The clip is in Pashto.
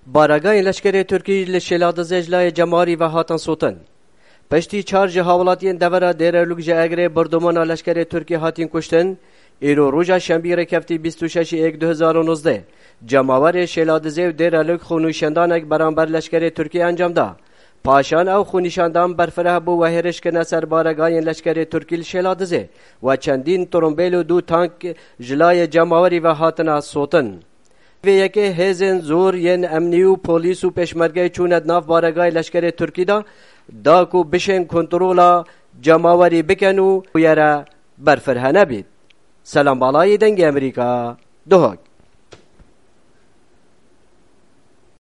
بارگاه لشکر ترکی لشیلاد زجلای جماری و هاتن سوتن. پشتی چار جهاولاتین دورا دیرلوک جاگره بردمان لشکر ترکی هاتین کشتن. ایرو روزا شنبه رکفتی 26/1/2019 جماور شیلاد زیو دیرلوک خونوشندانک برانبر لشکر ترکی انجام دا. پاشان او خونیشاندان برفره بو و هرش کنه سر بارگاه لشکر ترکی شیلاد زی و چندین ترومبیل و دو تانک جلای جماوری و هاتنا سوتن. و یکی هزین زور ین امنی و پولیس و پشمرگه چوند ناف بارگاه لشکر ترکی دا کو بشن کنترولا جماوری بکنو و یرا برفره نبید. سلام بالای دنگ امریکا دهک.